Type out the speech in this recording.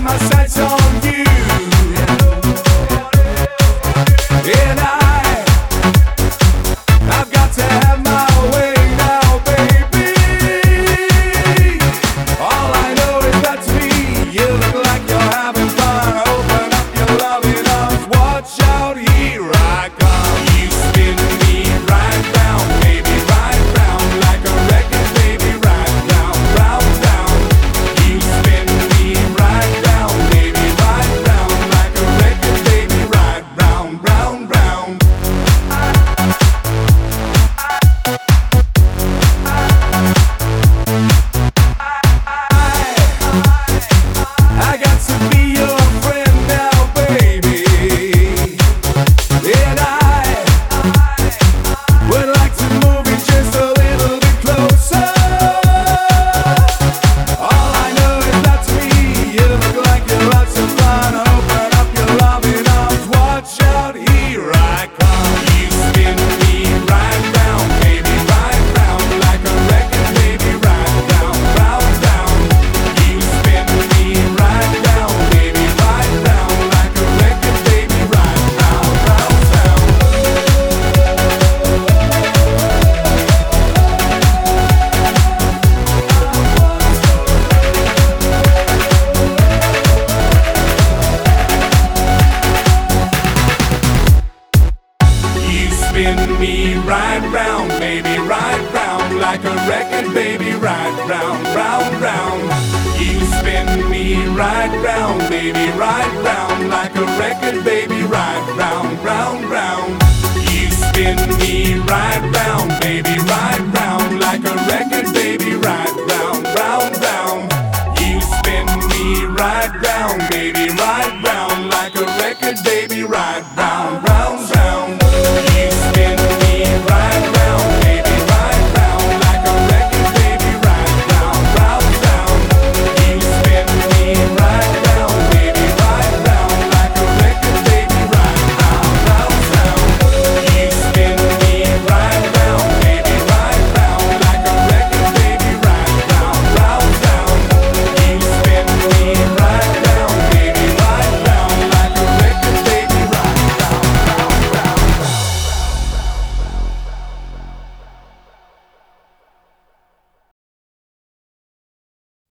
my sights on you, and I've got to have my way now, baby. All I know is that's me. You look like you're having fun. Open up your loving arms. Watch out, here I come. You spin me right round, baby, right round like a record, baby, right round, round, round. You spin me right round, baby, right round like a record, baby, right round, round, round. I got to be your friend now, baby, and I would like to move you just a little bit closer. All I know is that's me. You look like you're lots of fun. Open up your loving arms. Watch out, here I come. You spin me right round, baby, right round like a record, baby, right round, round, round. You spin me right round, baby, right round like a record, baby, right round, round, round. You spin me right round, baby, right round like a record, baby, right round, round, round. You spin me right round, baby, right round like a record, baby, right round, round, round. You spin me right round, baby, right round like a record, baby, right round.